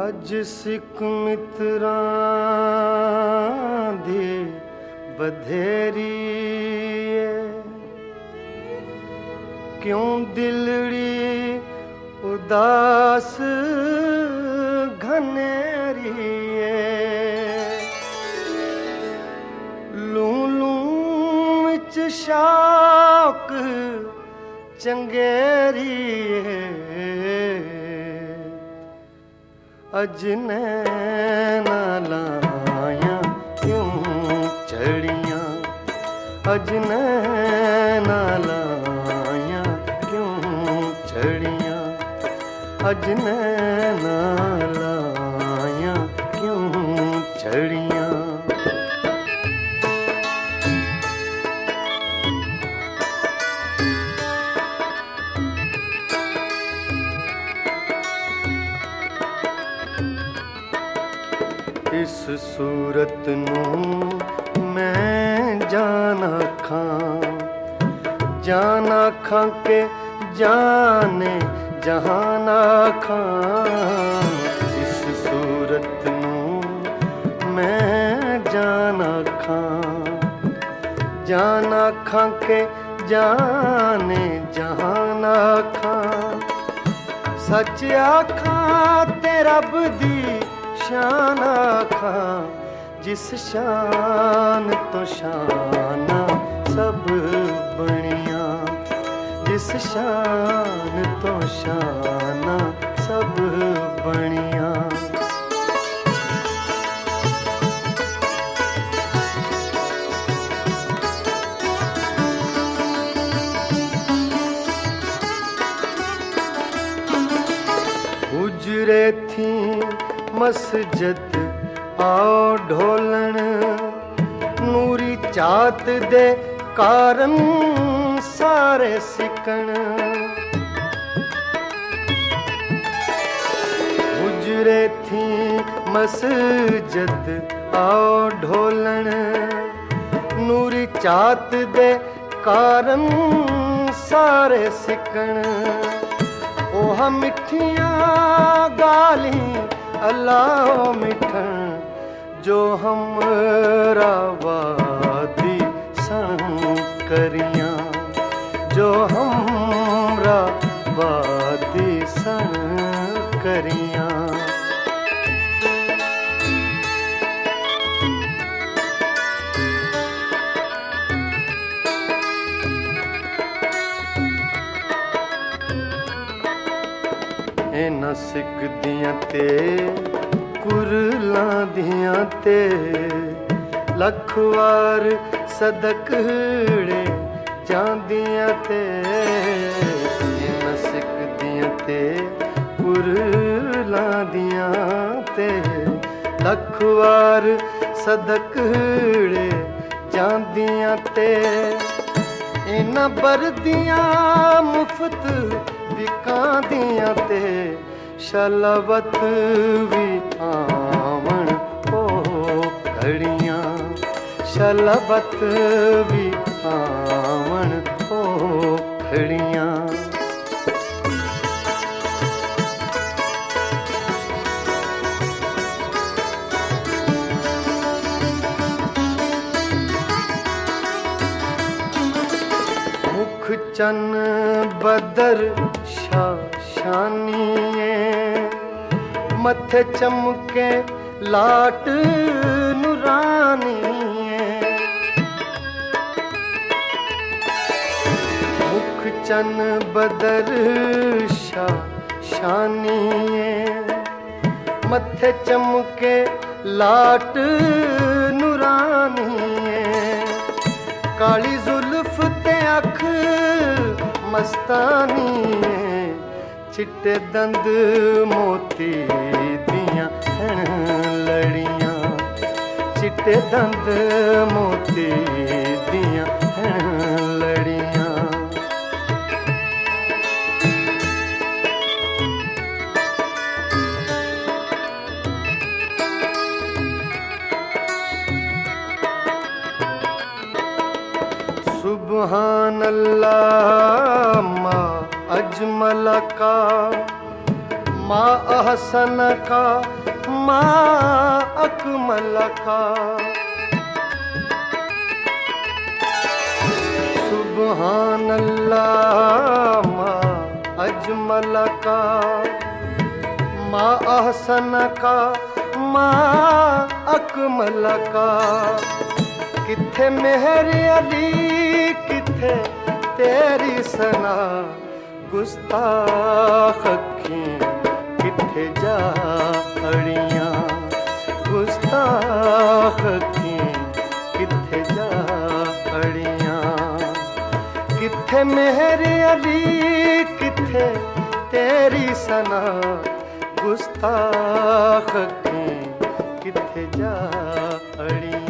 अज सिख मित्रां दी बधेरी क्यों दिलड़ी उदास घनेरी लू लू विच शाक चंगेरी अज नैना लाया क्यों चढ़ियां अज नैना लाया क्यों चढ़ियां अज नैना लाया क्यों चढ़ियां इस सूरत नूं मैं जाना खां के जाने जहान खां इस सूरत नूं मैं जाना खां के जाने जहान खां सच आखां ते रब दी शान आखां जिस शान तो शाना सब बनिया जिस शान तो शाना सब बनिया गुजरे थी मस्जिद आओ ढोलन नूरी चात दे कारण सारे सिकण गुजरे थी मस्जिद आओ ढोलन नूरी चात दे कारण सारे सिकण ओह मिठियां गाली अल्लाह मिठन जो हमरा वादी सन करियां जो हमरा वादी सन करियां इन्हां सिकदियां ते कुरलां दियां ते लख वार सदकड़े जांदियां ते इन्हां सिकदियां ते कुरलां दियां ते लख वार सदकड़े जांदियां ते इन्हां बरदियां मुफ्त विकांदियां ते शलवत भी आवन ओ घड़ियां शलवत भी आवन ओ घड़ियां मुख चन बदर शानिए मथे चमके लाट नुरानिए मुख चन बदर शानिए मथे चमके लाट नुरानिए काली जुल्फ ते अख मस्तानी चिट्टे दंद मोती दियां लड़ियां चिट्टे दंद मोती दियां लड़ियां सुभान अल्लाह मा अजमल का माँ अहसन का माँ अकमल का सुबहान अल्लाह माँ अजमल का माँ अहसन का माँ अकमल का किथे मेहर अली किथे तेरी सना गुस्ताख अखीं किथे जा अड़ियां गुस्ताख अखीं किथे जा अड़ियां किथे मेहर अली किथे तेरी सना गुस्ताख अखीं किथे जा अड़ियां